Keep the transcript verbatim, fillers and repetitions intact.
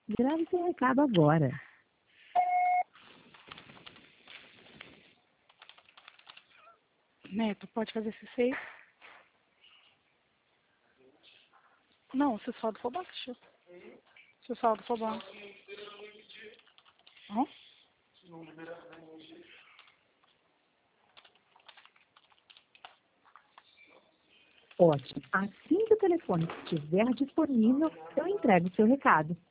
Grave seu recado agora. Neto, pode fazer esse seis? Não, se o saldo for baixo. Se o saldo for baixo. Hã? Ótimo. Assim que o telefone estiver disponível, eu entrego o seu recado.